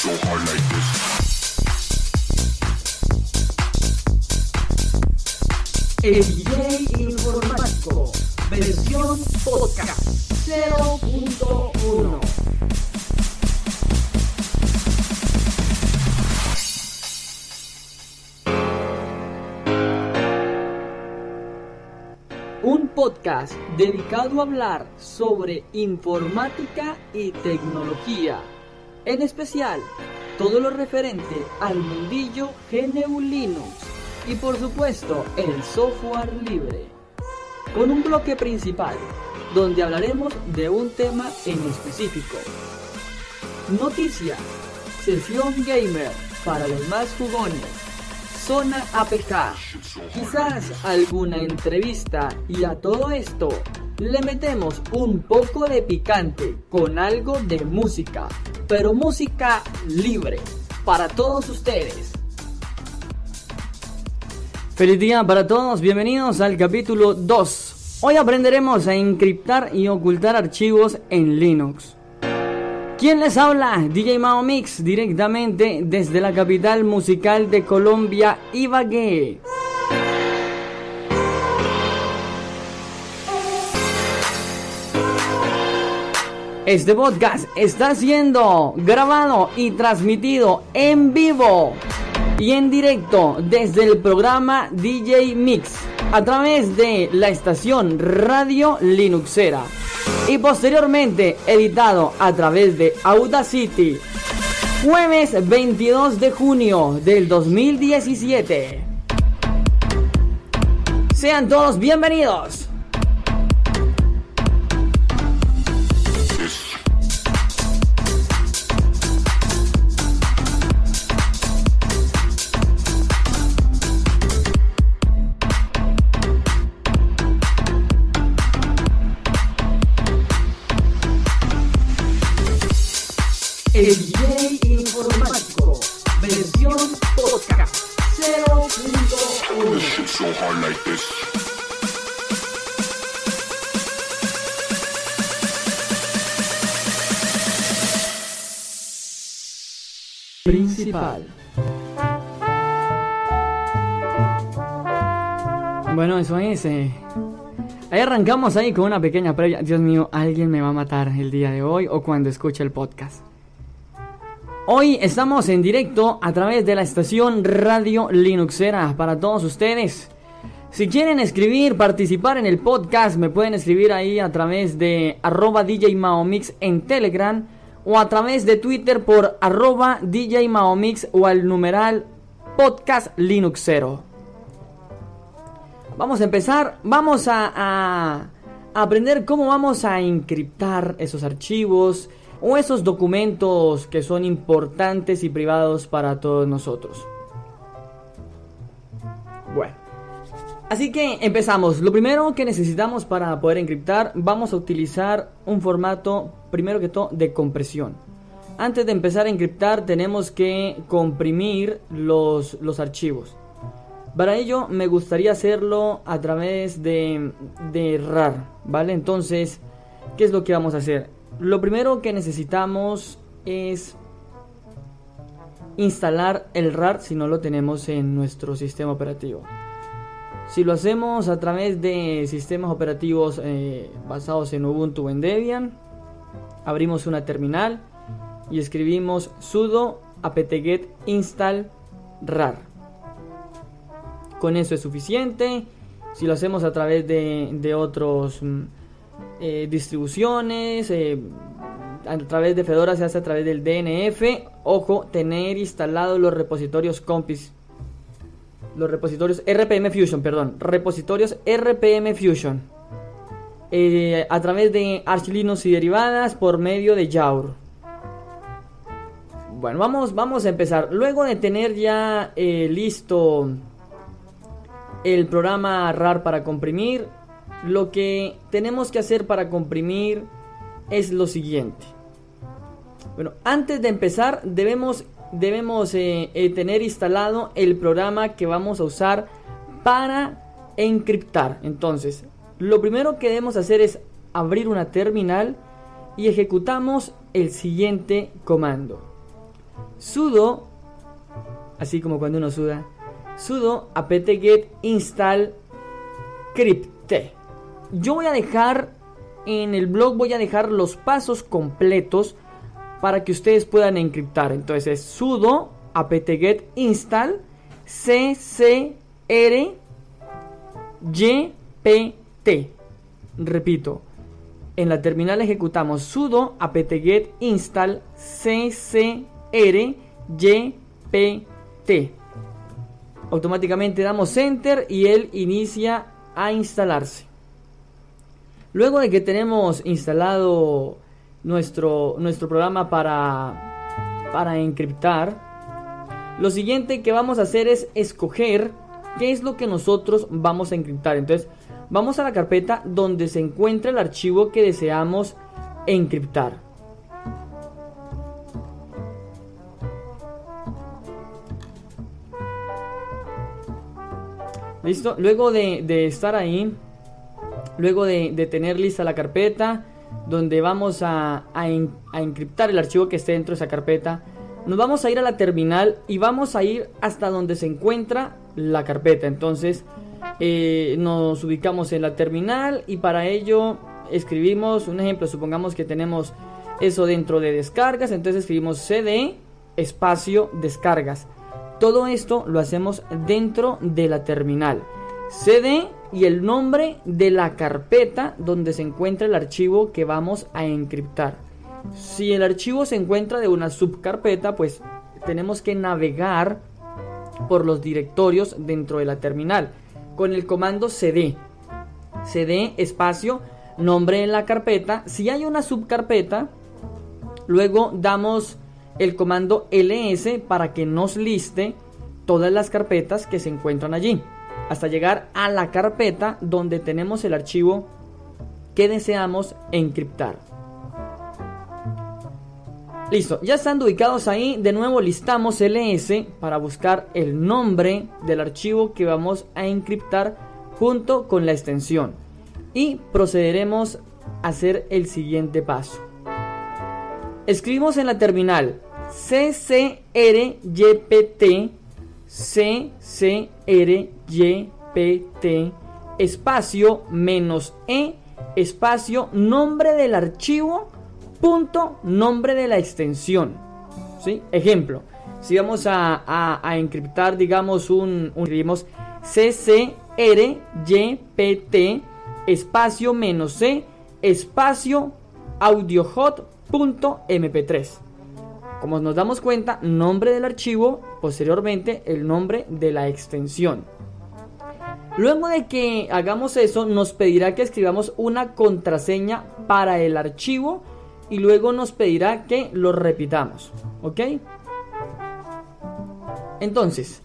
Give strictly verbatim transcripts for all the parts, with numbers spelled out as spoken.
El D J Informático, versión podcast cero punto uno. Un podcast dedicado a hablar sobre informática y tecnología, en especial todo lo referente al mundillo G N U Linux y por supuesto el software libre, con un bloque principal donde hablaremos de un tema en específico. Noticias, sesión gamer para los más jugones, zona A P K, quizás alguna entrevista, y a todo esto le metemos un poco de picante con algo de música, pero música libre para todos ustedes. Feliz día para todos, bienvenidos al capítulo dos. Hoy aprenderemos a encriptar y ocultar archivos en Linux. ¿Quién les habla? D J Mao Mix, directamente desde la capital musical de Colombia, Ibagué. Este podcast está siendo grabado y transmitido en vivo y en directo desde el programa D J Mix a través de la estación Radio Linuxera y posteriormente editado a través de Audacity. Jueves veintidós de junio del dos mil diecisiete. Sean todos bienvenidos. El D J Informático, versión podcast cero punto uno. Principal. Bueno, eso es. Eh. Ahí arrancamos ahí con una pequeña previa. Dios mío, alguien me va a matar el día de hoy o cuando escuche el podcast. Hoy estamos en directo a través de la estación Radio Linuxera para todos ustedes. Si quieren escribir, participar en el podcast, me pueden escribir ahí a través de arroba D J Maomix en Telegram o a través de Twitter por arroba D J Maomix o al numeral podcast Linuxero. Vamos a empezar, vamos a, a, a aprender cómo vamos a encriptar esos archivos o esos documentos que son importantes y privados para todos nosotros. Bueno, así que empezamos. Lo primero que necesitamos para poder encriptar, vamos a utilizar un formato, primero que todo, de compresión. Antes de empezar a encriptar tenemos que comprimir los, los archivos. Para ello me gustaría hacerlo a través de, de rar, ¿vale? Entonces, ¿qué es lo que vamos a hacer? Lo primero que necesitamos es instalar el rar si no lo tenemos en nuestro sistema operativo. Si lo hacemos a través de sistemas operativos eh, basados en Ubuntu o en Debian, abrimos una terminal y escribimos sudo apt-get install rar. Con eso es suficiente. Si lo hacemos a través de, de otros eh, distribuciones, eh, a través de Fedora se hace a través del D N F. Ojo, tener instalados los repositorios compis, los repositorios R P M Fusion, perdón, repositorios R P M Fusion, eh, a través de Arch Linux y derivadas por medio de Yaur. Bueno, vamos, vamos a empezar. Luego de tener ya eh, listo el programa rar para comprimir, lo que tenemos que hacer para comprimir es lo siguiente. Bueno, antes de empezar debemos, debemos eh, eh, tener instalado el programa que vamos a usar para encriptar. Entonces, lo primero que debemos hacer es abrir una terminal y ejecutamos el siguiente comando: sudo, así como cuando uno suda, sudo apt-get install crypte. Yo voy a dejar en el blog, voy a dejar los pasos completos para que ustedes puedan encriptar. Entonces es sudo apt-get install ccrypt. Repito, en la terminal ejecutamos sudo apt-get install ccrypt. Automáticamente damos enter y él inicia a instalarse. Luego de que tenemos instalado nuestro, nuestro programa para, para encriptar, lo siguiente que vamos a hacer es escoger qué es lo que nosotros vamos a encriptar. Entonces vamos a la carpeta donde se encuentra el archivo que deseamos encriptar. Listo, luego de, de estar ahí, luego de, de tener lista la carpeta donde vamos a, a, en, a encriptar el archivo que esté dentro de esa carpeta, nos vamos a ir a la terminal y vamos a ir hasta donde se encuentra la carpeta. Entonces eh, nos ubicamos en la terminal y para ello escribimos un ejemplo. Supongamos que tenemos eso dentro de descargas, entonces escribimos cd espacio descargas. Todo esto lo hacemos dentro de la terminal. cd y el nombre de la carpeta donde se encuentra el archivo que vamos a encriptar. Si el archivo se encuentra de una subcarpeta, pues tenemos que navegar por los directorios dentro de la terminal con el comando cd. cd espacio nombre de la carpeta. Si hay una subcarpeta, luego damos el comando ls para que nos liste todas las carpetas que se encuentran allí, hasta llegar a la carpeta donde tenemos el archivo que deseamos encriptar. Listo, ya estando ubicados ahí, de nuevo listamos ls para buscar el nombre del archivo que vamos a encriptar junto con la extensión y procederemos a hacer el siguiente paso. Escribimos en la terminal ccrypt ccrypt espacio menos e espacio nombre del archivo punto nombre de la extensión. ¿Sí? Ejemplo, si vamos a, a, a encriptar, digamos, un, un escribimos ccrypt espacio menos c espacio audiohot.mp tres. Como nos damos cuenta, nombre del archivo, posteriormente el nombre de la extensión. Luego de que hagamos eso, nos pedirá que escribamos una contraseña para el archivo y luego nos pedirá que lo repitamos. ¿Ok? Entonces,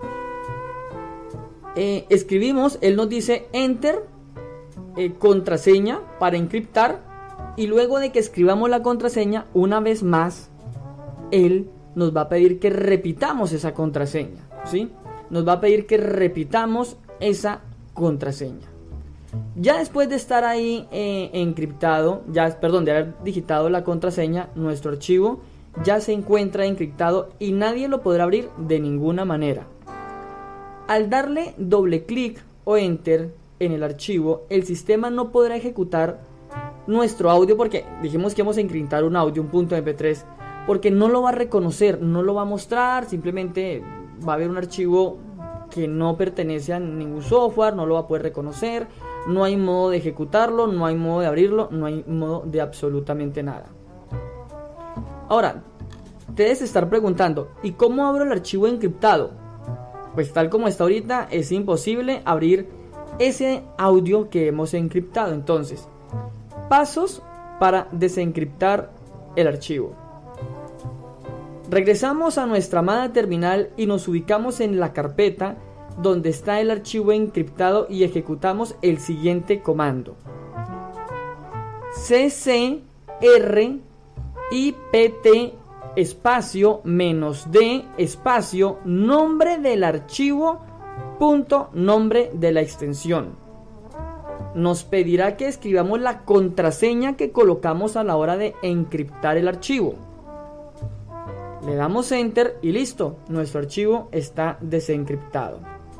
eh, escribimos, él nos dice enter, eh, contraseña para encriptar, y luego de que escribamos la contraseña, una vez más, él nos va a pedir que repitamos esa contraseña, ¿sí? Nos va a pedir que repitamos esa contraseña. Ya después de estar ahí eh, encriptado, ya, perdón, de haber digitado la contraseña, nuestro archivo ya se encuentra encriptado y nadie lo podrá abrir de ninguna manera. Al darle doble clic o enter en el archivo, el sistema no podrá ejecutar nuestro audio porque dijimos que vamos a encriptar un audio, un punto eme pe tres, porque no lo va a reconocer, no lo va a mostrar, simplemente va a haber un archivo que no pertenece a ningún software, no lo va a poder reconocer, no hay modo de ejecutarlo, no hay modo de abrirlo, no hay modo de absolutamente nada. Ahora, te debes estar preguntando, ¿y cómo abro el archivo encriptado? Pues tal como está ahorita, es imposible abrir ese audio que hemos encriptado. Entonces, pasos para desencriptar el archivo. Regresamos a nuestra amada terminal y nos ubicamos en la carpeta donde está el archivo encriptado y ejecutamos el siguiente comando: ccrypt espacio menos d espacio nombre del archivo punto nombre de la extensión. Nos pedirá que escribamos la contraseña que colocamos a la hora de encriptar el archivo. Le damos enter y listo, nuestro archivo está desencriptado.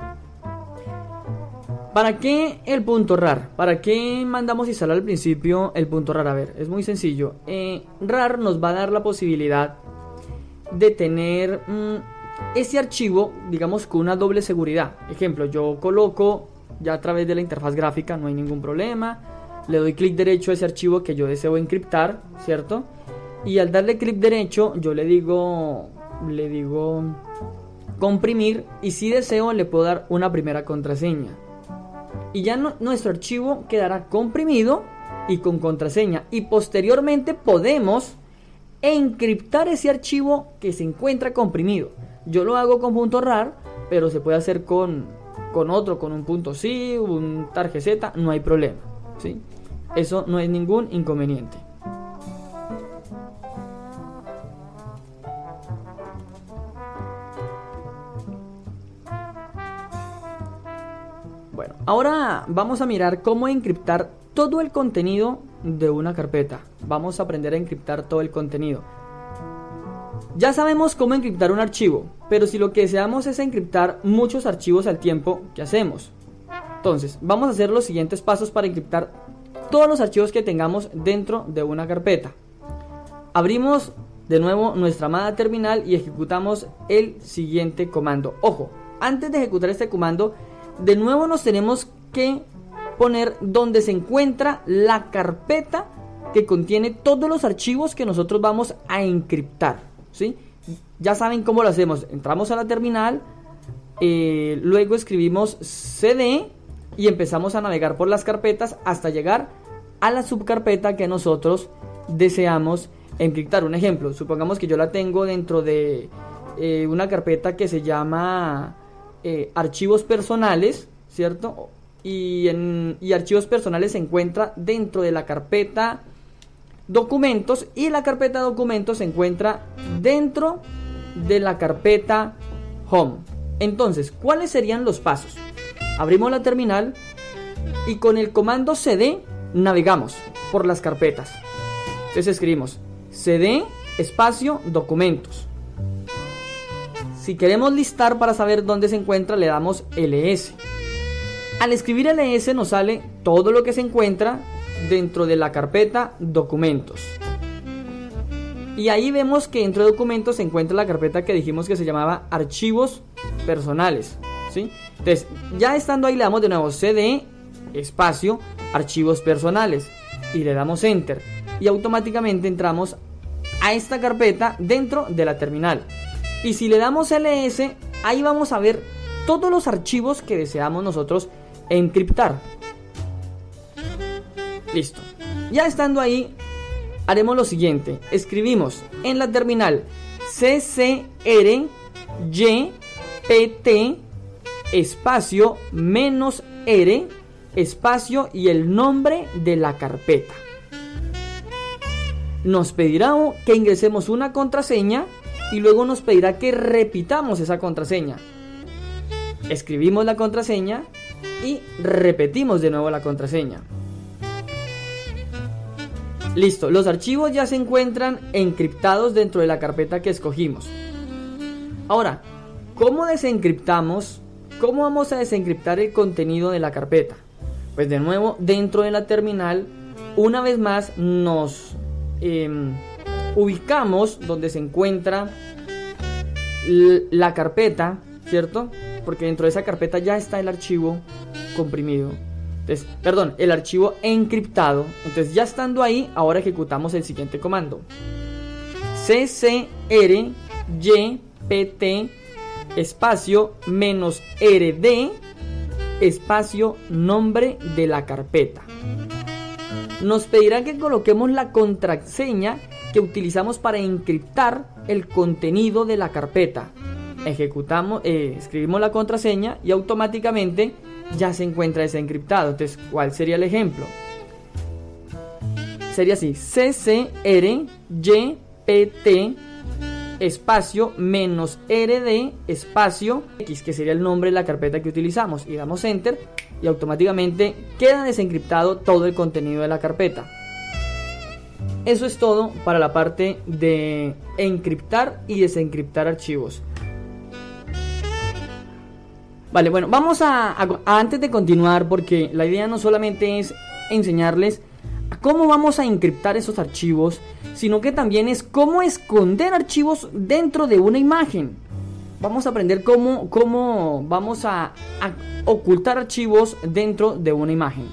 ¿Para qué el punto rar? ¿Para qué mandamos instalar al principio el punto rar? A ver, es muy sencillo. Eh, rar nos va a dar la posibilidad de tener mmm, ese archivo, digamos, con una doble seguridad. Ejemplo, yo coloco ya a través de la interfaz gráfica, no hay ningún problema. Le doy clic derecho a ese archivo que yo deseo encriptar, ¿cierto? Y al darle clic derecho, yo le digo, le digo comprimir, y si deseo le puedo dar una primera contraseña. Y ya no, nuestro archivo quedará comprimido y con contraseña. Y posteriormente podemos encriptar ese archivo que se encuentra comprimido. Yo lo hago con punto rar, pero se puede hacer con, con otro, con un punto sí, un tarjeta, no hay problema, ¿sí? Eso no es ningún inconveniente. Bueno, ahora vamos a mirar cómo encriptar todo el contenido de una carpeta. Vamos a aprender a encriptar todo el contenido. Ya sabemos cómo encriptar un archivo, pero si lo que deseamos es encriptar muchos archivos al tiempo, ¿qué hacemos? Entonces, vamos a hacer los siguientes pasos para encriptar todos los archivos que tengamos dentro de una carpeta. Abrimos de nuevo nuestra amada terminal y ejecutamos el siguiente comando. Ojo, antes de ejecutar este comando, de nuevo nos tenemos que poner donde se encuentra la carpeta que contiene todos los archivos que nosotros vamos a encriptar, ¿sí? Ya saben cómo lo hacemos. Entramos a la terminal, eh, luego escribimos cd y empezamos a navegar por las carpetas hasta llegar a la subcarpeta que nosotros deseamos encriptar. Un ejemplo, supongamos que yo la tengo dentro de eh, una carpeta que se llama Eh, archivos personales, ¿cierto? Y, en, y archivos personales se encuentra dentro de la carpeta documentos, y la carpeta documentos se encuentra dentro de la carpeta home. Entonces, ¿cuáles serían los pasos? Abrimos la terminal y con el comando cd navegamos por las carpetas. Entonces escribimos cd espacio documentos. Si queremos listar para saber dónde se encuentra, le damos ls. Al escribir ls nos sale todo lo que se encuentra dentro de la carpeta documentos. Y ahí vemos que dentro de documentos se encuentra la carpeta que dijimos que se llamaba archivos personales, ¿sí? Entonces, ya estando ahí, le damos de nuevo cd espacio archivos personales y le damos enter. Y automáticamente entramos a esta carpeta dentro de la terminal. Y si le damos ls, ahí vamos a ver todos los archivos que deseamos nosotros encriptar. Listo. Ya estando ahí, haremos lo siguiente. Escribimos en la terminal ccrypt espacio menos r espacio y el nombre de la carpeta. Nos pedirá que ingresemos una contraseña y luego nos pedirá que repitamos esa contraseña. Escribimos la contraseña y repetimos de nuevo la contraseña. Listo, los archivos ya se encuentran encriptados dentro de la carpeta que escogimos. Ahora, ¿cómo desencriptamos? ¿Cómo vamos a desencriptar el contenido de la carpeta? Pues de nuevo, dentro de la terminal, una vez más nos eh, ubicamos donde se encuentra la carpeta, ¿cierto? Porque dentro de esa carpeta ya está el archivo comprimido. Entonces, perdón, el archivo encriptado. Entonces, ya estando ahí, ahora ejecutamos el siguiente comando: ccrypt espacio menos rd espacio nombre de la carpeta. Nos pedirá que coloquemos la contraseña que utilizamos para encriptar el contenido de la carpeta. Ejecutamos, eh, escribimos la contraseña y automáticamente ya se encuentra desencriptado. Entonces, ¿cuál sería el ejemplo? Sería así: ccrypt espacio menos rd espacio x, que sería el nombre de la carpeta que utilizamos, y damos enter y automáticamente queda desencriptado todo el contenido de la carpeta. Eso es todo para la parte de encriptar y desencriptar archivos. Vale, bueno, vamos a, a, a antes de continuar, porque la idea no solamente es enseñarles cómo vamos a encriptar esos archivos, sino que también es cómo esconder archivos dentro de una imagen. Vamos a aprender cómo, cómo vamos a, a ocultar archivos dentro de una imagen.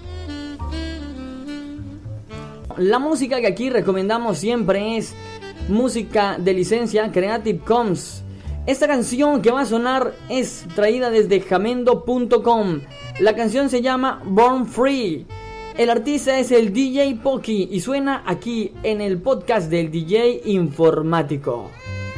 La música que aquí recomendamos siempre es música de licencia Creative Commons. Esta canción que va a sonar es traída desde jamendo punto com. La canción se llama Born Free. El artista es el D J Poki y suena aquí en el podcast del D J Informático.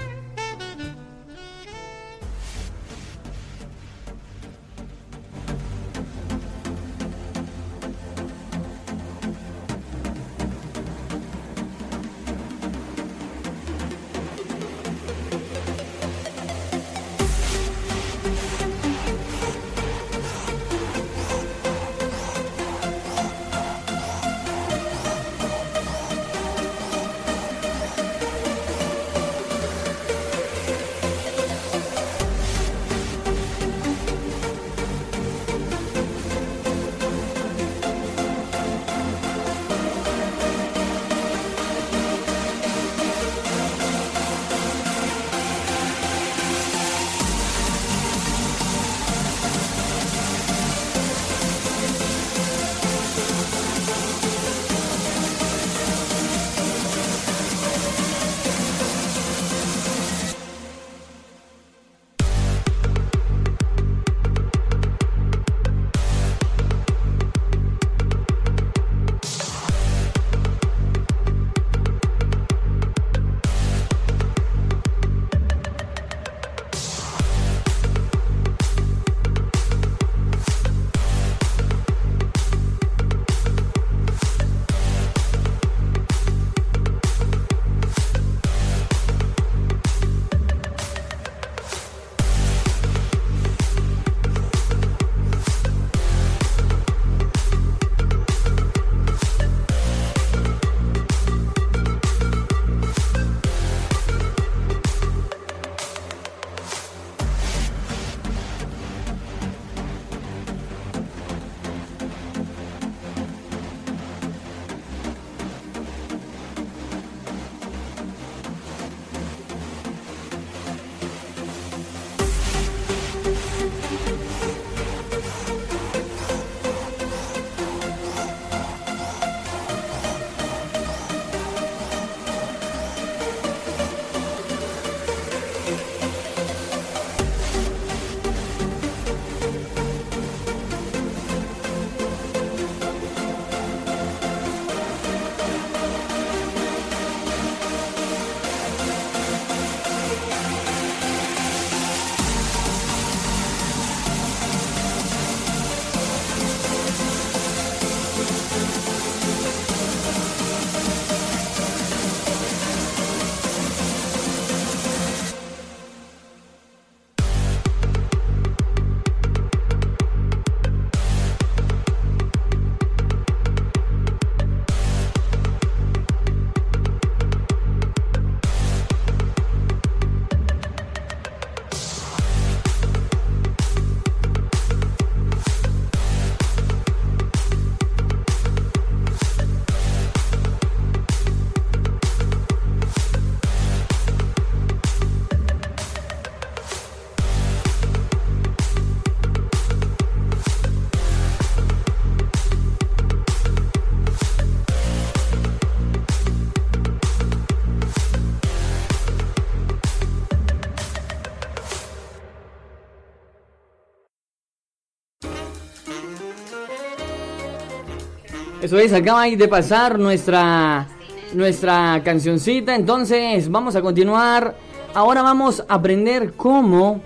Eso es, acaba de pasar nuestra, nuestra cancioncita. Entonces vamos a continuar. Ahora vamos a aprender cómo,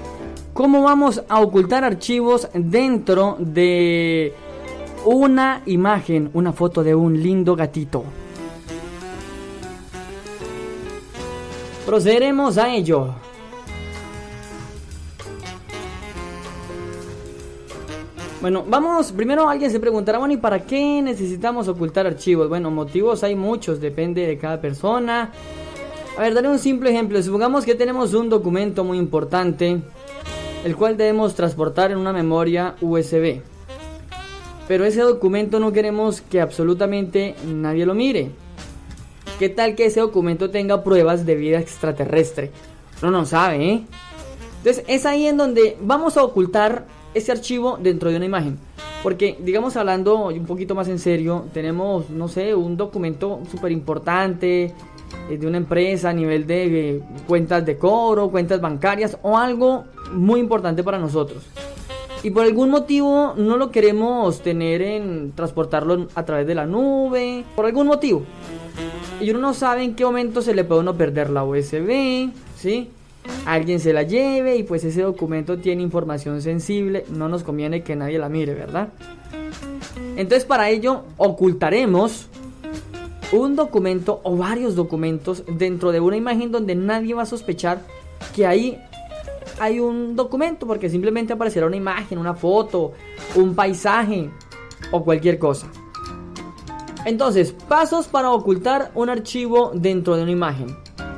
cómo vamos a ocultar archivos dentro de una imagen, una foto de un lindo gatito. Procederemos a ello. Bueno, vamos, primero alguien se preguntará, bueno, ¿y para qué necesitamos ocultar archivos? Bueno, motivos hay muchos, depende de cada persona. A ver, daré un simple ejemplo. Supongamos que tenemos un documento muy importante, el cual debemos transportar en una memoria U S B. Pero ese documento no queremos que absolutamente nadie lo mire. ¿Qué tal que ese documento tenga pruebas de vida extraterrestre? Uno no sabe, ¿eh? Entonces es ahí en donde vamos a ocultar ese archivo dentro de una imagen. Porque, digamos, hablando un poquito más en serio, tenemos, no sé, un documento súper importante eh, de una empresa a nivel de eh, cuentas de cobro, cuentas bancarias o algo muy importante para nosotros. Y por algún motivo no lo queremos tener en transportarlo a través de la nube, por algún motivo. Y uno no sabe en qué momento se le puede uno perder la U S B, ¿sí? Alguien se la lleve y pues ese documento tiene información sensible, no nos conviene que nadie la mire, ¿verdad? Entonces para ello ocultaremos un documento o varios documentos dentro de una imagen donde nadie va a sospechar que ahí hay un documento, porque simplemente aparecerá una imagen, una foto, un paisaje o cualquier cosa. Entonces, pasos para ocultar un archivo dentro de una imagen.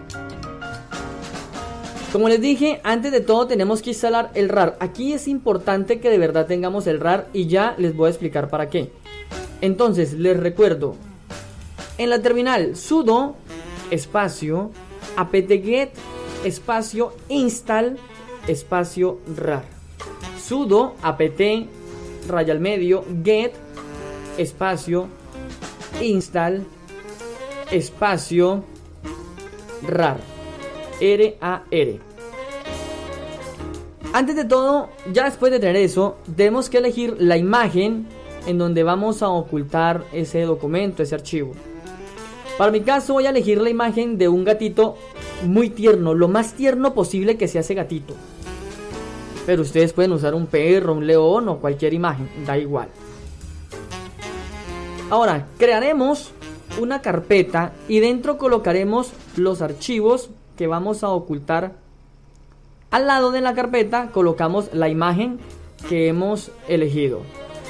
Como les dije, antes de todo tenemos que instalar el R A R. Aquí es importante que de verdad tengamos el R A R y ya les voy a explicar para qué. Entonces, les recuerdo, en la terminal sudo espacio apt-get espacio install espacio R A R. Sudo apt raya al medio get espacio install espacio R A R. R A R. Antes de todo, ya después de tener eso, tenemos que elegir la imagen en donde vamos a ocultar ese documento, ese archivo. Para mi caso voy a elegir la imagen de un gatito muy tierno, lo más tierno posible que sea ese gatito. Pero ustedes pueden usar un perro, un león o cualquier imagen, da igual. Ahora, crearemos una carpeta y dentro colocaremos los archivos que vamos a ocultar. Al lado de la carpeta colocamos la imagen que hemos elegido.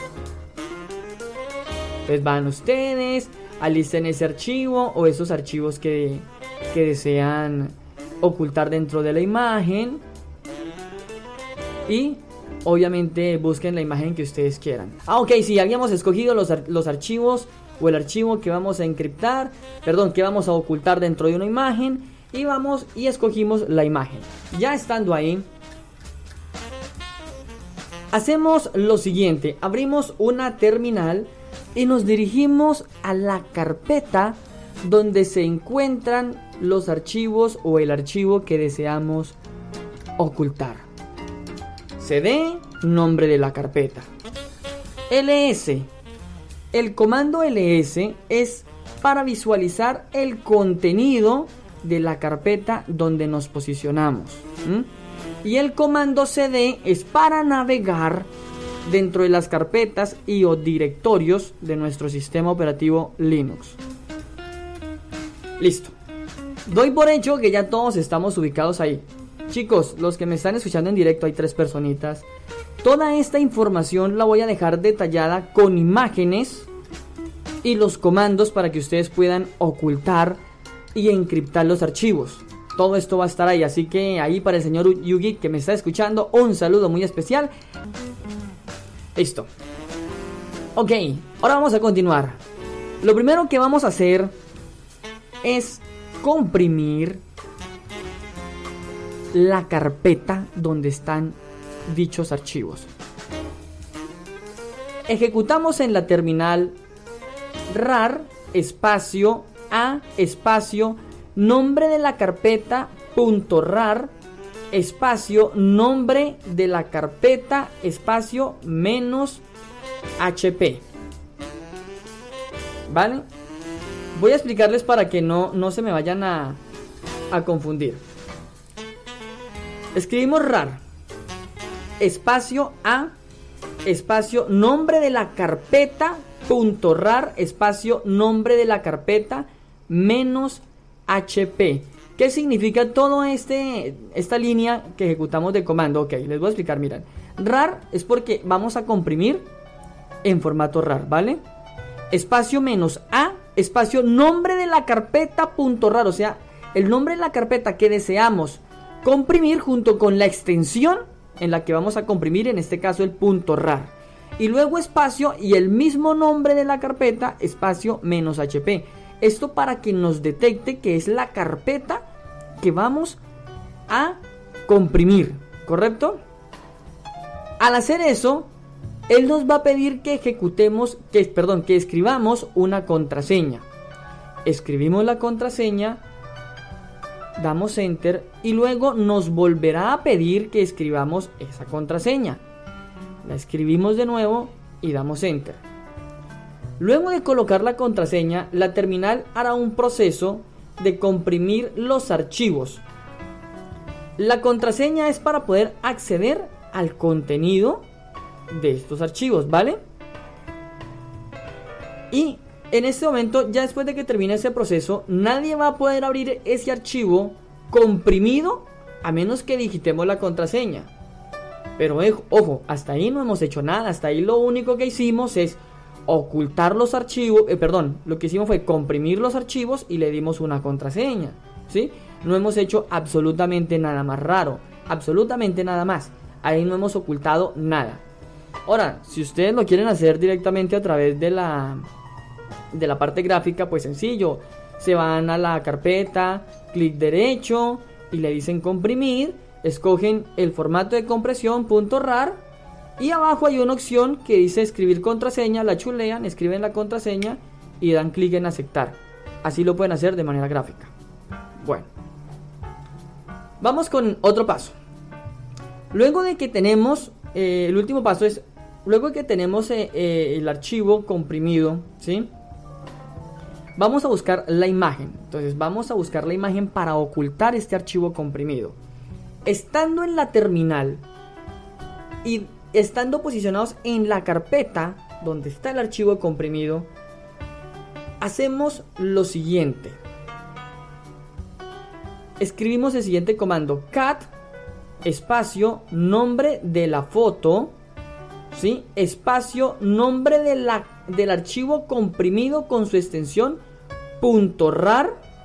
Entonces van ustedes, alisten ese archivo o esos archivos que, que desean ocultar dentro de la imagen. Y obviamente busquen la imagen que ustedes quieran. Ah, ok, sí, habíamos escogido los, ar los archivos o el archivo que vamos a encriptar, perdón, que vamos a ocultar dentro de una imagen. Y vamos y escogimos la imagen. Ya estando ahí, hacemos lo siguiente. Abrimos una terminal y nos dirigimos a la carpeta donde se encuentran los archivos o el archivo que deseamos ocultar. Cd, nombre de la carpeta. ls. El comando ls es para visualizar el contenido de la carpeta donde nos posicionamos. ¿Mm? Y el comando cd es para navegar dentro de las carpetas y o directorios de nuestro sistema operativo Linux. Listo. Doy por hecho que ya todos estamos ubicados ahí. Chicos, los que me están escuchando en directo, hay tres personitas. Toda esta información la voy a dejar detallada con imágenes y los comandos para que ustedes puedan ocultar y encriptar los archivos. Todo esto va a estar ahí, así que ahí para el señor Yugi que me está escuchando, un saludo muy especial. Listo. Ok, ahora vamos a continuar. Lo primero que vamos a hacer es comprimir la carpeta donde están dichos archivos. Ejecutamos en la terminal rar espacio a espacio nombre de la carpeta punto rar espacio nombre de la carpeta espacio menos hp. ¿Vale? Voy a explicarles para que no, no se me vayan a, a confundir. Escribimos rar espacio a espacio nombre de la carpeta punto rar espacio nombre de la carpeta menos hp. ¿Qué ¿Qué significa todo este esta línea que ejecutamos de comando? Ok, les voy a explicar, miren. rar es porque vamos a comprimir en formato rar, ¿vale? Espacio menos a, espacio nombre de la carpeta punto rar, o sea, el nombre de la carpeta que deseamos comprimir junto con la extensión en la que vamos a comprimir, en este caso el punto rar. Y luego espacio y el mismo nombre de la carpeta, espacio menos hp. Esto para que nos detecte que es la carpeta que vamos a comprimir, ¿correcto? Al hacer eso, él nos va a pedir que ejecutemos, que, perdón, que escribamos una contraseña. Escribimos la contraseña, damos enter y luego nos volverá a pedir que escribamos esa contraseña. La escribimos de nuevo y damos enter. Luego de colocar la contraseña, la terminal hará un proceso de comprimir los archivos. La contraseña es para poder acceder al contenido de estos archivos, ¿vale? Y en este momento, ya después de que termine ese proceso, nadie va a poder abrir ese archivo comprimido a menos que digitemos la contraseña. Pero eh, ojo, hasta ahí no hemos hecho nada. Hasta ahí lo único que hicimos es ocultar los archivos, eh, perdón, lo que hicimos fue comprimir los archivos y le dimos una contraseña, ¿sí? No hemos hecho absolutamente nada más raro, absolutamente nada más. Ahí no hemos ocultado nada. Ahora, si ustedes lo quieren hacer directamente a través de la de la parte gráfica, pues sencillo, se van a la carpeta, clic derecho y le dicen comprimir, escogen el formato de compresión .rar y abajo hay una opción que dice escribir contraseña, la chulean, escriben la contraseña y dan clic en aceptar. Así lo pueden hacer de manera gráfica. Bueno, vamos con otro paso. Luego de que tenemos, eh, el último paso es, luego de que tenemos eh, eh, el archivo comprimido, ¿sí? Vamos a buscar la imagen. Entonces vamos a buscar la imagen para ocultar este archivo comprimido. Estando en la terminal y estando posicionados en la carpeta donde está el archivo comprimido, hacemos lo siguiente. Escribimos el siguiente comando: cat espacio nombre de la foto, ¿sí? Espacio nombre de la, del archivo comprimido con su extensión .rar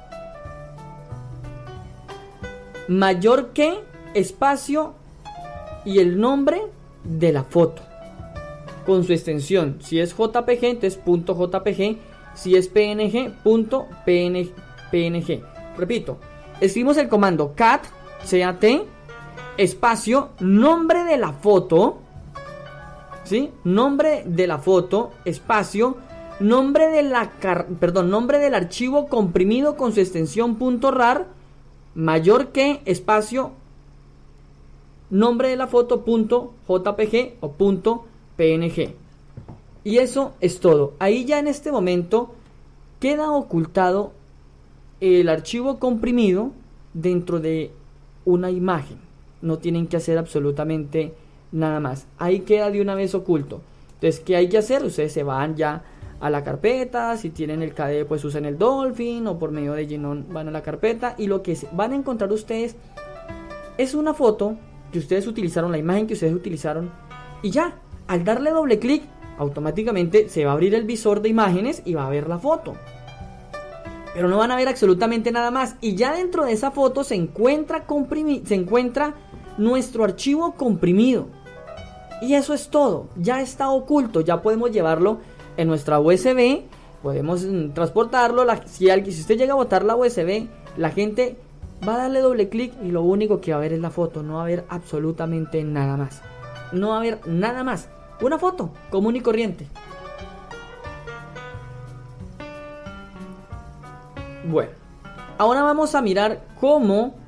mayor que espacio y el nombre de la foto con su extensión. Si es J P G, entonces .jpg. Si es P N G, .png. Repito, escribimos el comando cat cat espacio nombre de la foto, ¿sí? Nombre de la foto espacio nombre de la car perdón, nombre del archivo comprimido con su extensión .rar mayor que espacio nombre de la foto .jpg o .png. Y eso es todo. Ahí ya en este momento queda ocultado el archivo comprimido dentro de una imagen. No tienen que hacer absolutamente nada más. Ahí queda de una vez oculto. Entonces, ¿qué hay que hacer? Ustedes se van ya a la carpeta. Si tienen el K D E, pues usan el Dolphin, o por medio de Genon van a la carpeta. Y lo que van a encontrar ustedes es una foto que ustedes utilizaron, la imagen que ustedes utilizaron, y ya, al darle doble clic, automáticamente se va a abrir el visor de imágenes y va a ver la foto. Pero no van a ver absolutamente nada más. Y ya dentro de esa foto se encuentra comprimi- se encuentra nuestro archivo comprimido. Y eso es todo. Ya está oculto. Ya podemos llevarlo en nuestra U S B. Podemos mm, transportarlo. La, si, alguien, si usted llega a botar la U S B, la gente va a darle doble clic y lo único que va a ver es la foto. No va a haber absolutamente nada más. No va a haber nada más. Una foto común y corriente. Bueno, ahora vamos a mirar cómo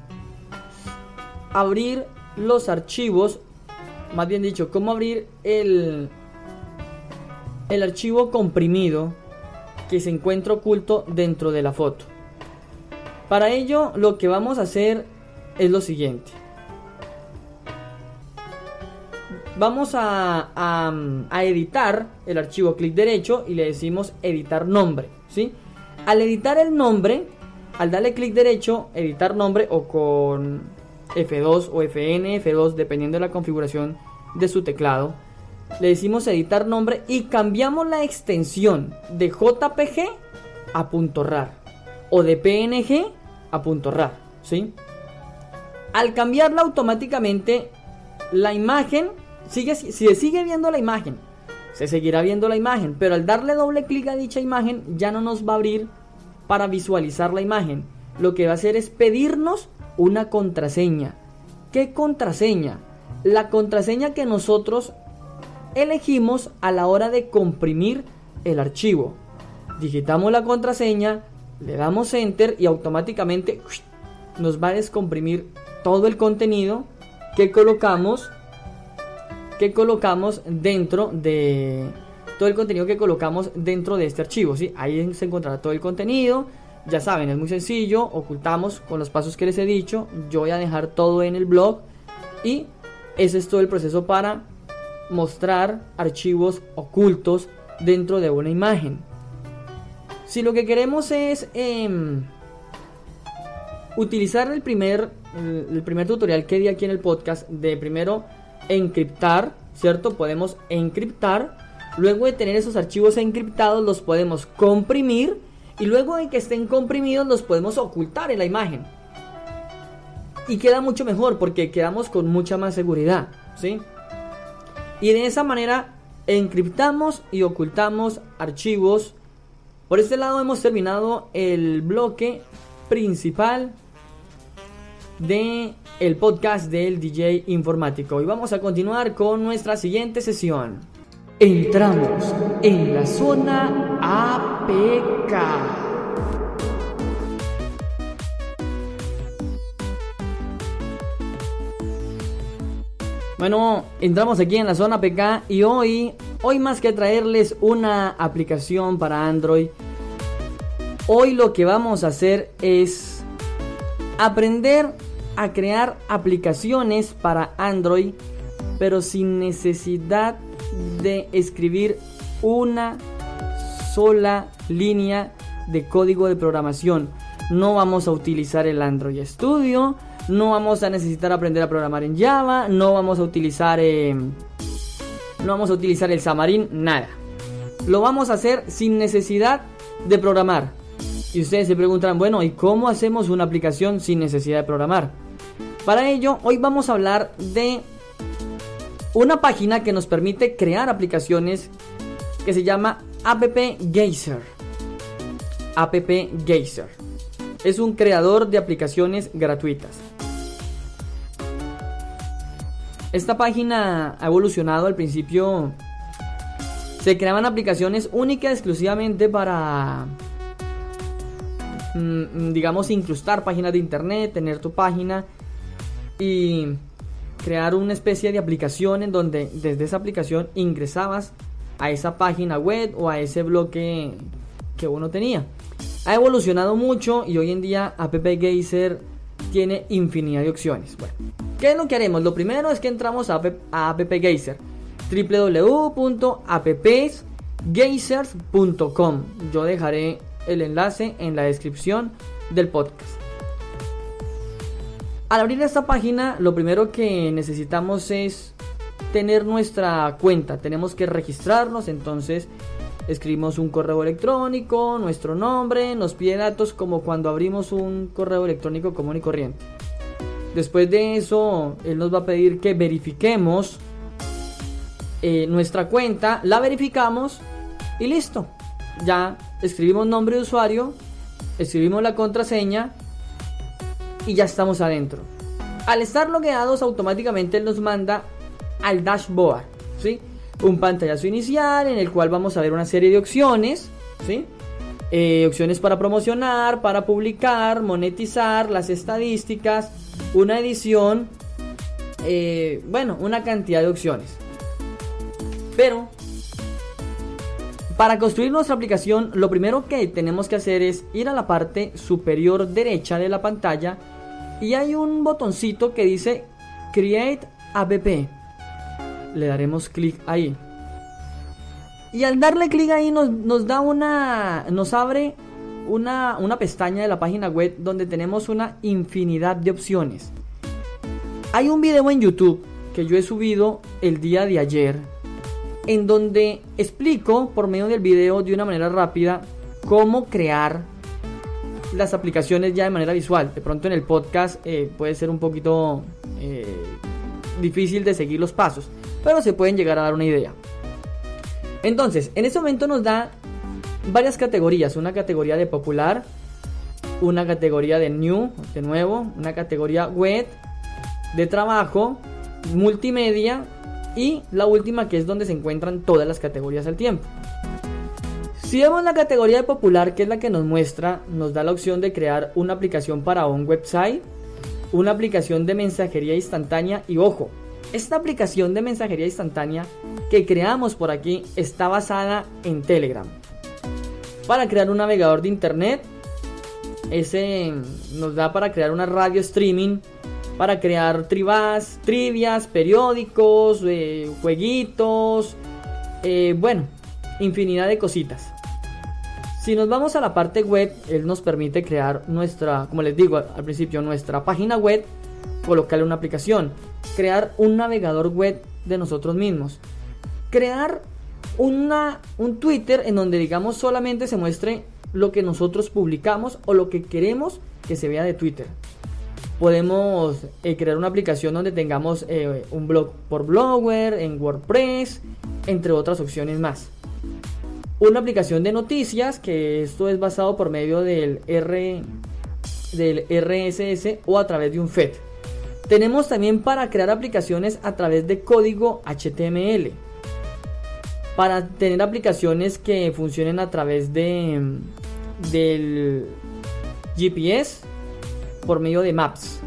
abrir los archivos, más bien dicho, cómo abrir el, el archivo comprimido que se encuentra oculto dentro de la foto. Para ello, lo que vamos a hacer es lo siguiente. Vamos a, a, a editar el archivo, clic derecho y le decimos editar nombre, ¿sí? Al editar el nombre, al darle clic derecho, editar nombre, o con F dos o F N, F dos, dependiendo de la configuración de su teclado, le decimos editar nombre y cambiamos la extensión de J P G a .rar o de P N G a .rar, ¿sí? Al cambiarla automáticamente la imagen sigue, si se sigue viendo la imagen, se seguirá viendo la imagen, pero al darle doble clic a dicha imagen ya no nos va a abrir para visualizar la imagen. Lo que va a hacer es pedirnos una contraseña. ¿Qué contraseña? La contraseña que nosotros elegimos a la hora de comprimir el archivo. Digitamos la contraseña, le damos enter y automáticamente nos va a descomprimir todo el contenido que colocamos que colocamos dentro de todo el contenido que colocamos dentro de este archivo, ¿sí? Ahí se encontrará todo el contenido. Ya saben, es muy sencillo, ocultamos con los pasos que les he dicho. Yo voy a dejar todo en el blog y ese es todo el proceso para mostrar archivos ocultos dentro de una imagen. Si lo que queremos es eh, utilizar el primer, el, el primer tutorial que di aquí en el podcast de primero encriptar, ¿cierto? Podemos encriptar. Luego de tener esos archivos encriptados los podemos comprimir y luego de que estén comprimidos los podemos ocultar en la imagen. Y queda mucho mejor porque quedamos con mucha más seguridad, ¿sí? Y de esa manera encriptamos y ocultamos archivos. Por este lado hemos terminado el bloque principal de el podcast del D J informático y vamos a continuar con nuestra siguiente sesión. Entramos en la zona A P K. Bueno, entramos aquí en la zona A P K y hoy, hoy más que traerles una aplicación para Android, hoy lo que vamos a hacer es aprender a crear aplicaciones para Android, pero sin necesidad de escribir una sola línea de código de programación. No vamos a utilizar el Android Studio, no vamos a necesitar aprender a programar en Java, no vamos a utilizar eh, no vamos a utilizar el Xamarin, nada. Lo vamos a hacer sin necesidad de programar. Y ustedes se preguntarán, bueno, ¿y cómo hacemos una aplicación sin necesidad de programar? Para ello, hoy vamos a hablar de una página que nos permite crear aplicaciones que se llama AppGeyser. AppGeyser es un creador de aplicaciones gratuitas. Esta página ha evolucionado. Al principio se creaban aplicaciones únicas exclusivamente para, digamos, incrustar páginas de internet, tener tu página y crear una especie de aplicación en donde desde esa aplicación ingresabas a esa página web o a ese bloque que uno tenía. Ha evolucionado mucho y hoy en día AppGeyser tiene infinidad de opciones. Bueno, ¿qué es lo que haremos? Lo primero es que entramos a, a AppGeyser, doble u doble u doble u punto appgeysers punto com. Yo dejaré el enlace en la descripción del podcast. Al abrir esta página, lo primero que necesitamos es tener nuestra cuenta. Tenemos que registrarnos, entonces escribimos un correo electrónico, nuestro nombre, nos pide datos como cuando abrimos un correo electrónico común y corriente. Después de eso, él nos va a pedir que verifiquemos eh, nuestra cuenta, la verificamos y listo. Ya escribimos nombre de usuario, escribimos la contraseña y ya estamos adentro. Al estar logueados, automáticamente él nos manda al dashboard, ¿sí? Un pantallazo inicial en el cual vamos a ver una serie de opciones, ¿sí? Eh, opciones para promocionar, para publicar, monetizar, las estadísticas, una edición, eh, bueno, una cantidad de opciones. Pero para construir nuestra aplicación, lo primero que tenemos que hacer es ir a la parte superior derecha de la pantalla y hay un botoncito que dice Create App. Le daremos clic ahí. Y al darle clic ahí nos, nos da una. Nos abre una, una pestaña de la página web donde tenemos una infinidad de opciones. Hay un video en YouTube que yo he subido el día de ayer, en donde explico por medio del video de una manera rápida cómo crear las aplicaciones ya de manera visual. De pronto en el podcast eh, puede ser un poquito eh, difícil de seguir los pasos, pero se pueden llegar a dar una idea. Entonces, en este momento nos da varias categorías: una categoría de popular, una categoría de new, de nuevo, una categoría web, de trabajo, multimedia y la última, que es donde se encuentran todas las categorías al tiempo. Si vemos la categoría de popular, que es la que nos muestra, nos da la opción de crear una aplicación para un website, una aplicación de mensajería instantánea y ojo, esta aplicación de mensajería instantánea que creamos por aquí está basada en Telegram. Para crear un navegador de internet, ese nos da para crear una radio streaming, para crear trivas, trivias, periódicos, eh, jueguitos, eh, bueno, infinidad de cositas. Si nos vamos a la parte web, él nos permite crear nuestra, como les digo al principio, nuestra página web, colocarle una aplicación, crear un navegador web de nosotros mismos, crear una, un Twitter en donde digamos solamente se muestre lo que nosotros publicamos o lo que queremos que se vea de Twitter. Podemos eh, crear una aplicación donde tengamos eh, un blog por Blogger, en WordPress, entre otras opciones más. Una aplicación de noticias, que esto es basado por medio del, R, del R S S o a través de un feed. Tenemos también para crear aplicaciones a través de código H T M L. Para tener aplicaciones que funcionen a través de del G P S por medio de Maps.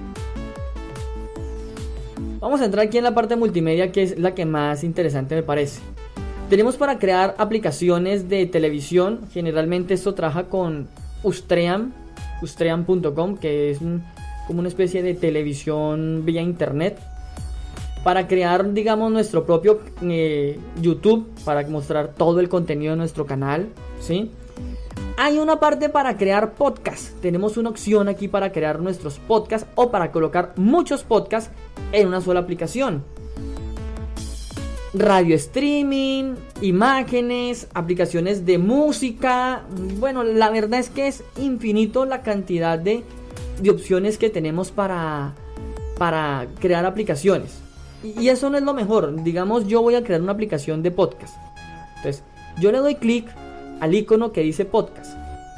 Vamos a entrar aquí en la parte multimedia, que es la que más interesante me parece. Tenemos para crear aplicaciones de televisión. Generalmente esto trabaja con Ustream, ustream punto com, que es un, como una especie de televisión vía internet. Para crear, digamos, nuestro propio eh, YouTube, para mostrar todo el contenido de nuestro canal, ¿sí? Hay una parte para crear podcast. Tenemos una opción aquí para crear nuestros podcasts o para colocar muchos podcasts en una sola aplicación. Radio streaming, imágenes, aplicaciones de música. Bueno, la verdad es que es infinito la cantidad de, de opciones que tenemos para, para crear aplicaciones. Y eso no es lo mejor. Digamos, yo voy a crear una aplicación de podcast. Entonces, yo le doy clic al icono que dice podcast.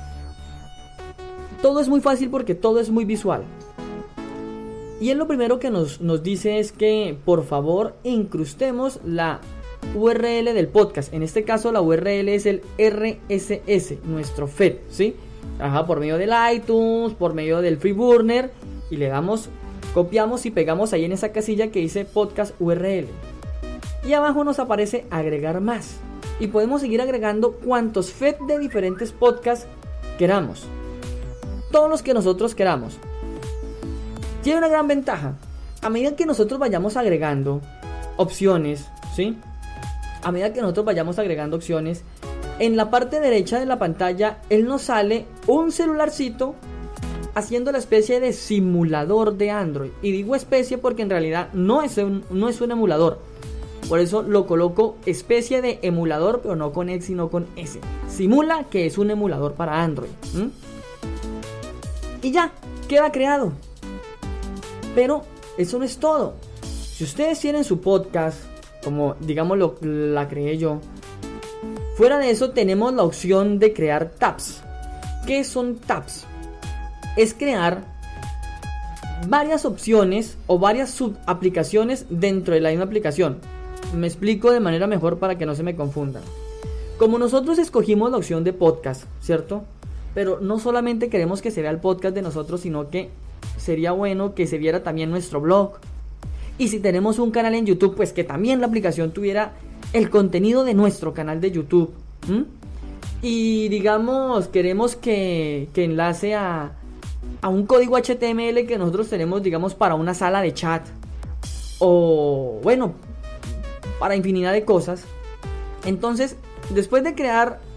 Todo es muy fácil porque todo es muy visual. Y él lo primero que nos, nos dice es que por favor incrustemos la U R L del podcast. En este caso la U R L es el R S S, nuestro feed, ¿sí? Trabaja por medio del iTunes, por medio del Freeburner, y le damos, copiamos y pegamos ahí en esa casilla que dice podcast U R L. Y abajo nos aparece agregar más. Y podemos seguir agregando cuantos feed de diferentes podcasts queramos. Todos los que nosotros queramos. Tiene una gran ventaja. A medida que nosotros vayamos agregando opciones, ¿sí? A medida que nosotros vayamos agregando opciones, en la parte derecha de la pantalla, él nos sale un celularcito haciendo la especie de simulador de Android. Y digo especie porque en realidad no es un, no es un emulador. Por eso lo coloco especie de emulador, pero no con X sino con S. Simula que es un emulador para Android. ¿Mm? Y ya, queda creado. Pero eso no es todo. Si ustedes tienen su podcast, como digamos lo, la creé yo, fuera de eso tenemos la opción de crear tabs. ¿Qué son tabs? Es crear varias opciones o varias subaplicaciones dentro de la misma aplicación. Me explico de manera mejor para que no se me confunda. Como nosotros escogimos la opción de podcast, ¿cierto? Pero no solamente queremos que se vea el podcast de nosotros, sino que sería bueno que se viera también nuestro blog. Y si tenemos un canal en YouTube, pues que también la aplicación tuviera el contenido de nuestro canal de YouTube. ¿Mm? Y digamos, queremos que, que enlace a, a un código H T M L que nosotros tenemos, digamos, para una sala de chat. O bueno, para infinidad de cosas. Entonces, después de crear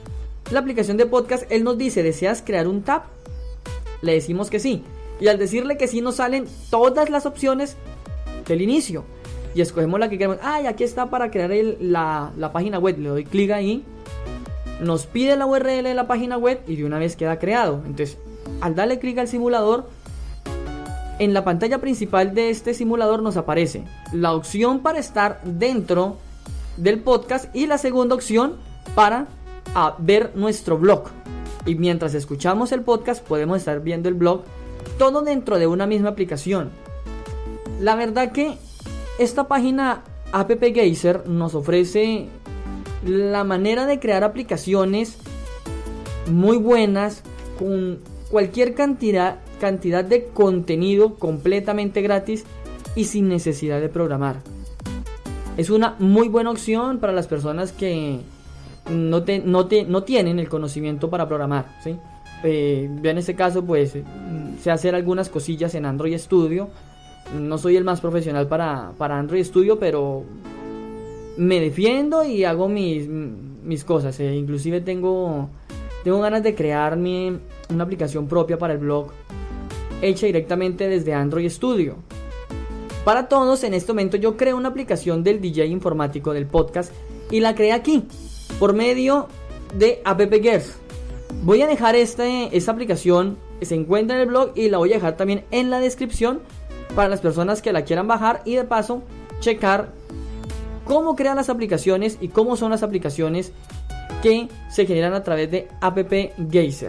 la aplicación de podcast, él nos dice, ¿deseas crear un tab? Le decimos que sí. Y al decirle que sí, nos salen todas las opciones del inicio. Y escogemos la que queremos. Ay, aquí está para crear el, la, la página web. Le doy clic ahí. Nos pide la U R L de la página web y de una vez queda creado. Entonces, al darle clic al simulador, en la pantalla principal de este simulador nos aparece la opción para estar dentro del podcast y la segunda opción para a, ver nuestro blog. Y mientras escuchamos el podcast podemos estar viendo el blog, todo dentro de una misma aplicación. La verdad que esta página AppGeyser nos ofrece la manera de crear aplicaciones muy buenas con cualquier cantidad, cantidad de contenido completamente gratis y sin necesidad de programar. Es una muy buena opción para las personas que no, te, no, te, no tienen el conocimiento para programar, ¿sí? Eh, yo en este caso pues sé hacer algunas cosillas en Android Studio. No soy el más profesional para, para Android Studio, pero me defiendo y hago mis, mis cosas. Eh, inclusive tengo, tengo ganas de crearme una aplicación propia para el blog, hecha directamente desde Android Studio. Para todos, en este momento yo creo una aplicación del D J informático del podcast y la creé aquí por medio de AppGeyser. Voy a dejar este, esta aplicación, se encuentra en el blog y la voy a dejar también en la descripción para las personas que la quieran bajar y de paso checar cómo crean las aplicaciones y cómo son las aplicaciones que se generan a través de AppGeyser.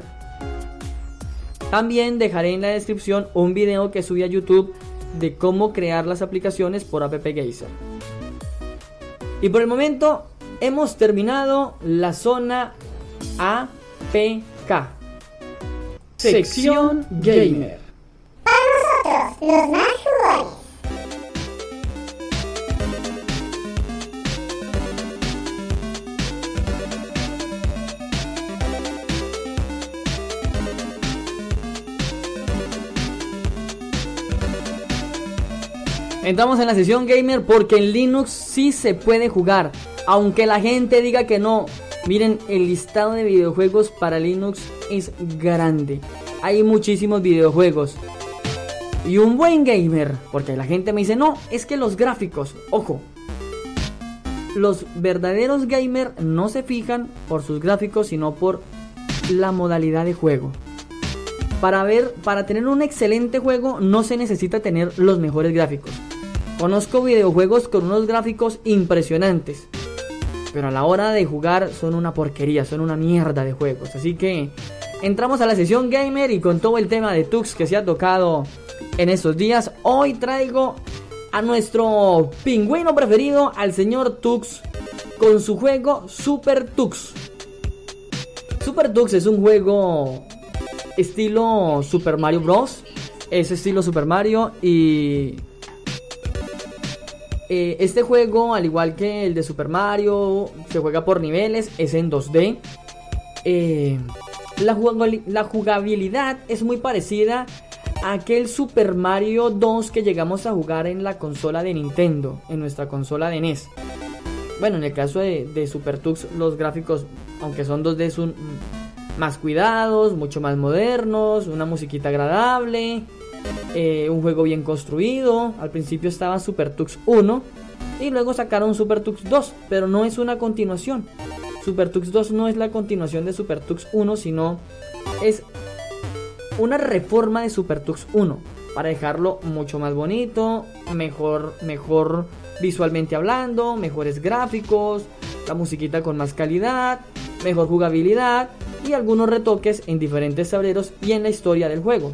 También dejaré en la descripción un video que subí a YouTube de cómo crear las aplicaciones por AppGeyser. Y por el momento hemos terminado la zona A P K, sección gamer. Para nosotros, los más jugones. Entramos en la sesión gamer porque en Linux sí se puede jugar, aunque la gente diga que no. Miren, el listado de videojuegos para Linux es grande. Hay muchísimos videojuegos. Y un buen gamer, porque la gente me dice, no, es que los gráficos, ojo, los verdaderos gamers no se fijan por sus gráficos, sino por la modalidad de juego. Para ver, para tener un excelente juego no se necesita tener los mejores gráficos. Conozco videojuegos con unos gráficos impresionantes, pero a la hora de jugar son una porquería, son una mierda de juegos. Así que entramos a la sesión gamer y con todo el tema de Tux que se ha tocado en estos días, hoy traigo a nuestro pingüino preferido, al señor Tux, con su juego Super Tux. Super Tux es un juego estilo Super Mario Bros. Es estilo Super Mario y eh, este juego, al igual que el de Super Mario, se juega por niveles, es en dos D. Eh, la, jugab- la jugabilidad es muy parecida a aquel Super Mario dos que llegamos a jugar en la consola de Nintendo, en nuestra consola de N E S. Bueno, en el caso de, de Super Tux, los gráficos, aunque son dos D, son más cuidados, mucho más modernos, una musiquita agradable, eh, un juego bien construido. Al principio estaba Super Tux uno y luego sacaron Super Tux dos, pero no es una continuación. Super Tux dos no es la continuación de Super Tux uno, sino es una reforma de Super Tux uno para dejarlo mucho más bonito, mejor, mejor visualmente hablando, mejores gráficos, la musiquita con más calidad, mejor jugabilidad y algunos retoques en diferentes tableros y en la historia del juego.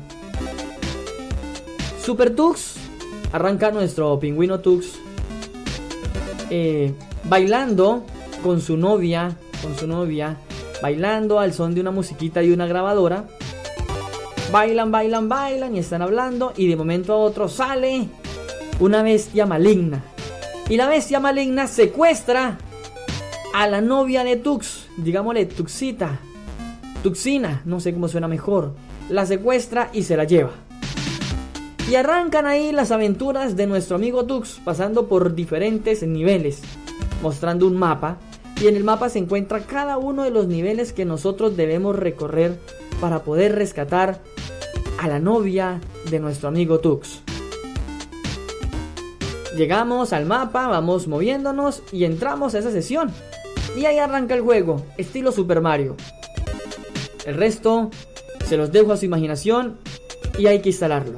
Super Tux, arranca nuestro pingüino Tux eh, bailando con su novia, con su novia, bailando al son de una musiquita y una grabadora. Bailan, bailan, bailan y están hablando y de momento a otro sale una bestia maligna. Y la bestia maligna secuestra a la novia de Tux, digámosle Tuxita, Tuxina, no sé cómo suena mejor. La secuestra y se la lleva. Y arrancan ahí las aventuras de nuestro amigo Tux, pasando por diferentes niveles, mostrando un mapa. y en el mapa se encuentra cada uno de los niveles que nosotros debemos recorrer para poder rescatar a la novia de nuestro amigo Tux. Llegamos al mapa, vamos moviéndonos y entramos a esa sesión. Y ahí arranca el juego, estilo Super Mario. El resto se los dejo a su imaginación y hay que instalarlo.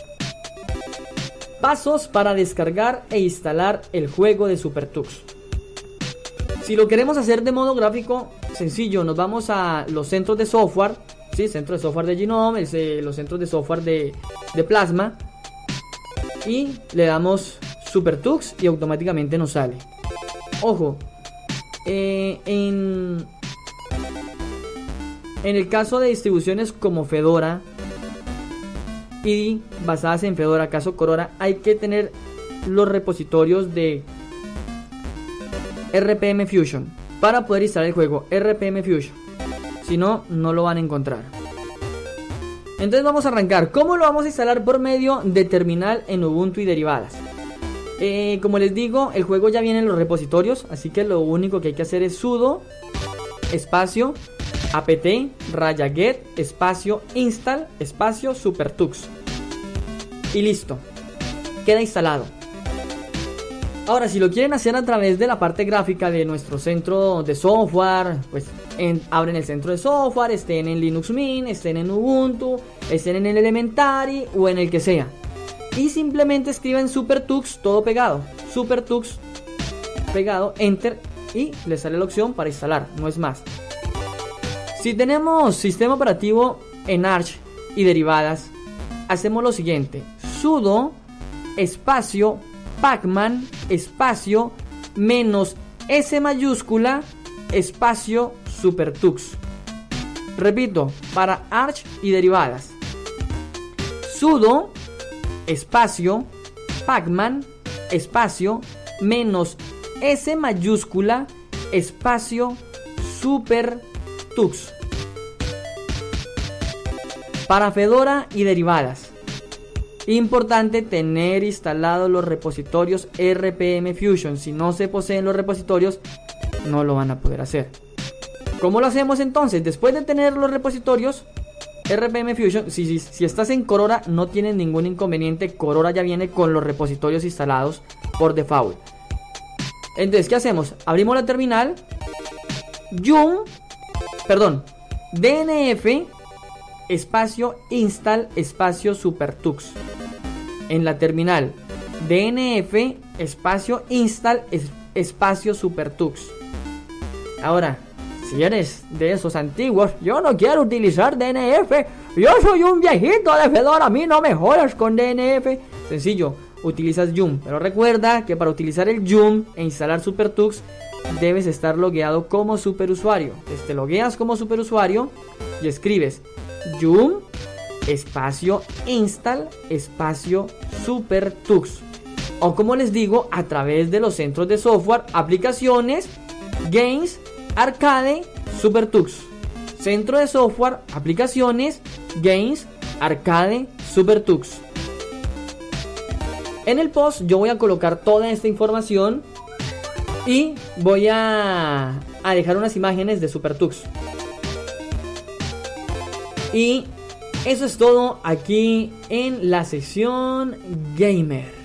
Pasos para descargar e instalar el juego de Super Tux. Si lo queremos hacer de modo gráfico, sencillo, nos vamos a los centros de software. Sí, centro de software de Gnome, es, eh, los centros de software de, de Plasma. Y le damos Super Tux y automáticamente nos sale. Ojo, eh, en, en el caso de distribuciones como Fedora y basadas en Fedora, caso Corora, hay que tener los repositorios de R P M Fusion para poder instalar el juego R P M Fusion. Si no, no lo van a encontrar. Entonces vamos a arrancar. ¿Cómo lo vamos a instalar? Por medio de terminal en Ubuntu y derivadas. Eh, como les digo, el juego ya viene en los repositorios, así que lo único que hay que hacer es sudo espacio apt raya get espacio install espacio supertux y listo, queda instalado. Ahora, si lo quieren hacer a través de la parte gráfica de nuestro centro de software, pues en, abren el centro de software, estén en Linux Mint, estén en Ubuntu, estén en el Elementary o en el que sea. Y simplemente escriben SuperTux todo pegado, SuperTux pegado, enter, y les sale la opción para instalar, no es más. Si tenemos sistema operativo en Arch y derivadas, hacemos lo siguiente: sudo espacio pacman espacio menos S mayúscula espacio supertux. Repito, para Arch y derivadas, sudo espacio pacman espacio menos S mayúscula espacio supertux. Para Fedora y derivadas, importante tener instalados los repositorios R P M Fusion. Si no se poseen los repositorios, no lo van a poder hacer. ¿Cómo lo hacemos entonces? Después de tener los repositorios R P M Fusion, si, si, si estás en Corora, no tienes ningún inconveniente. Corora ya viene con los repositorios instalados por default. Entonces, ¿qué hacemos? Abrimos la terminal, yum, perdón, dnf espacio install espacio supertux. En la terminal, dnf espacio install es, espacio supertux. Ahora, si eres de esos antiguos, yo no quiero utilizar D N F, yo soy un viejito de Fedora, a mí no me jodas con D N F. Sencillo, utilizas yum, pero recuerda que para utilizar el yum e instalar SuperTux debes estar logueado como superusuario. Entonces te logueas como superusuario y escribes yum espacio install espacio supertux, o como les digo, a través de los centros de software, aplicaciones, games, arcade, supertux. Centro de software, aplicaciones, games, arcade, supertux. En el post yo voy a colocar toda esta información y voy a, a dejar unas imágenes de SuperTux. Y eso es todo aquí en la sección gamer.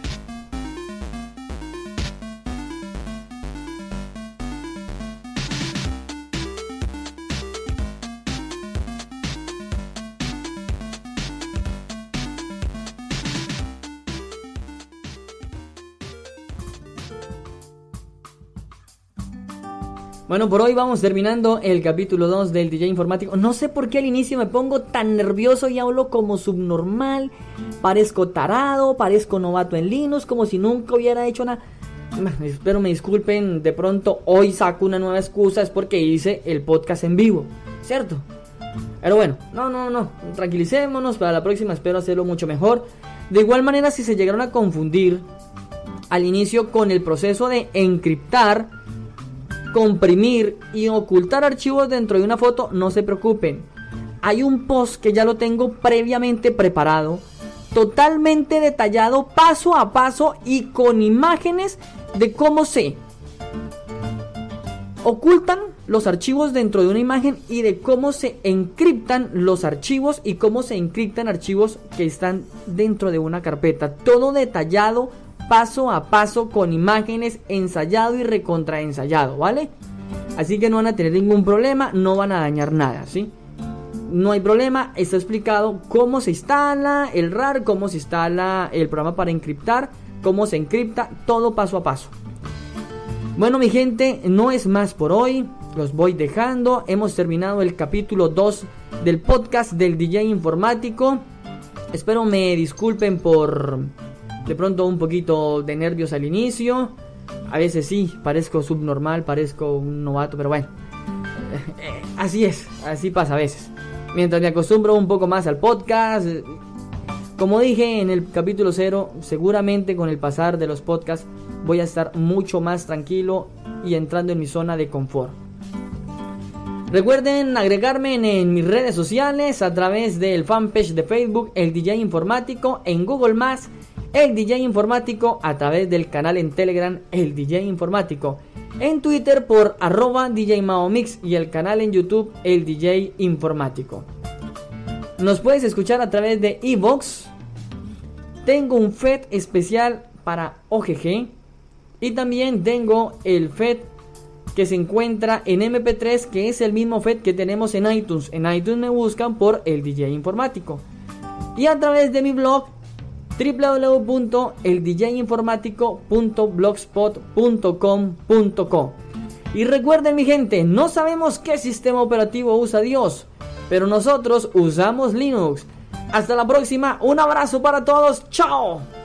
Bueno, por hoy vamos terminando el capítulo dos del D J Informático. No sé por qué al inicio me pongo tan nervioso y hablo como subnormal. Parezco tarado, parezco novato en Linux, como si nunca hubiera hecho nada. Espero me disculpen, de pronto hoy saco una nueva excusa, es porque hice el podcast en vivo, ¿cierto? Pero bueno, no, no, no, tranquilicémonos, para la próxima espero hacerlo mucho mejor. De igual manera, si se llegaron a confundir al inicio con el proceso de encriptar, comprimir y ocultar archivos dentro de una foto, no se preocupen. Hay un post que ya lo tengo previamente preparado, totalmente detallado, paso a paso y con imágenes de cómo se ocultan los archivos dentro de una imagen y de cómo se encriptan los archivos y cómo se encriptan archivos que están dentro de una carpeta. Todo detallado, paso a paso, con imágenes, ensayado y recontraensayado, ¿vale? Así que no van a tener ningún problema, no van a dañar nada, ¿sí? No hay problema, está explicado cómo se instala el R A R, cómo se instala el programa para encriptar, cómo se encripta, todo paso a paso. Bueno, mi gente, no es más por hoy, los voy dejando. Hemos terminado el capítulo dos del podcast del D J Informático. Espero me disculpen por de pronto un poquito de nervios al inicio. A veces sí, parezco subnormal, parezco un novato, pero bueno, así es, así pasa a veces. Mientras me acostumbro un poco más al podcast, como dije en el capítulo cero, seguramente con el pasar de los podcasts voy a estar mucho más tranquilo y entrando en mi zona de confort. Recuerden agregarme en, en mis redes sociales a través del fanpage de Facebook, el D J Informático, en Google más, el D J Informático, a través del canal en Telegram, el D J Informático, en Twitter por arroba D J Maomix y el canal en YouTube, el D J Informático. Nos puedes escuchar a través de iVoox. Tengo un feed especial para O G G y también tengo el feed que se encuentra en eme pe tres, que es el mismo feed que tenemos en iTunes. En iTunes me buscan por el D J Informático. Y a través de mi blog doble u doble u doble u punto el d j informático punto blogspot punto com punto co. Y recuerden, mi gente, no sabemos qué sistema operativo usa Dios, pero nosotros usamos Linux. Hasta la próxima, un abrazo para todos, chao.